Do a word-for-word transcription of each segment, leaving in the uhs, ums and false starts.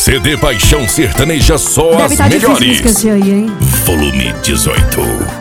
C D Paixão Sertaneja, só Deve as tá melhores. Difícil me esquecer aí, hein? Volume dezoito.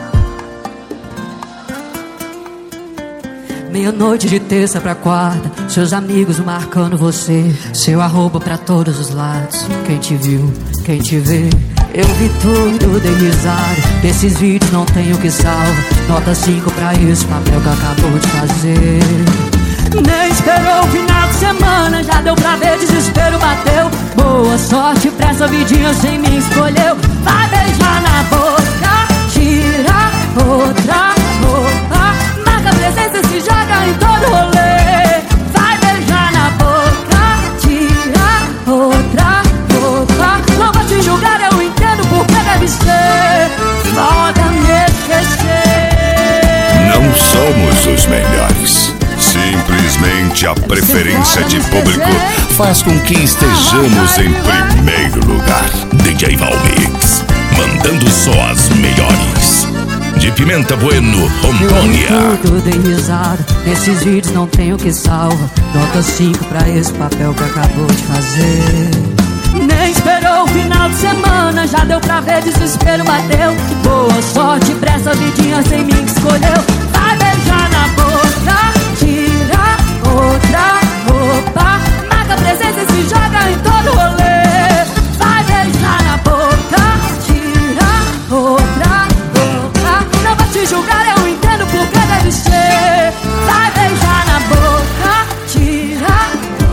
Meia-noite de terça pra quarta, seus amigos marcando você, seu arroba pra todos os lados. Quem te viu, quem te vê, eu vi tudo, dei risada. Desses vídeos não tenho o que salva. Nota cinco pra esse papel que acabou de fazer. Nem esperou o final de semana, já deu pra ver, desespero bateu. Boa sorte pra essa vidinha sem mim escolheu. Vai beijar na boca, tira outra roupa, marca presença e se joga em todo rolê. Vai beijar na boca, tira outra roupa. Não vou te julgar, eu entendo porque deve ser foda me esquecer. Não somos os melhores. Simplesmente a preferência de público faz com que estejamos em primeiro lugar. D J Valmix, mandando só as melhores. De Pimenta Bueno, Rondônia. Eu tudo, dei risada. Nesses vídeos não tenho o que salva. Nota cinco pra esse papel que acabou de fazer. Nem esperou o final de semana, já deu pra ver, desespero bateu. Boa sorte pra essa vidinha sem mim que escolheu. Vai beijar na boca, tira outra roupa, marca presença e se joga em todo rolê. Vai beijar na boca, tira outra roupa. Não vou te julgar, eu entendo porque deve ser. Vai beijar na boca, tira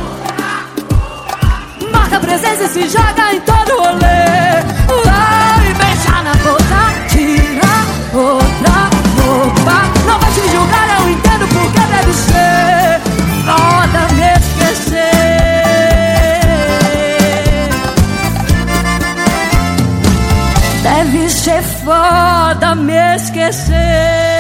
marca presença e se joga em todo rolê. Vai beijar na boca, tira outra roupa. Não vou te julgar, eu entendo porque deve ser foda me esquecer. Deve ser foda me esquecer.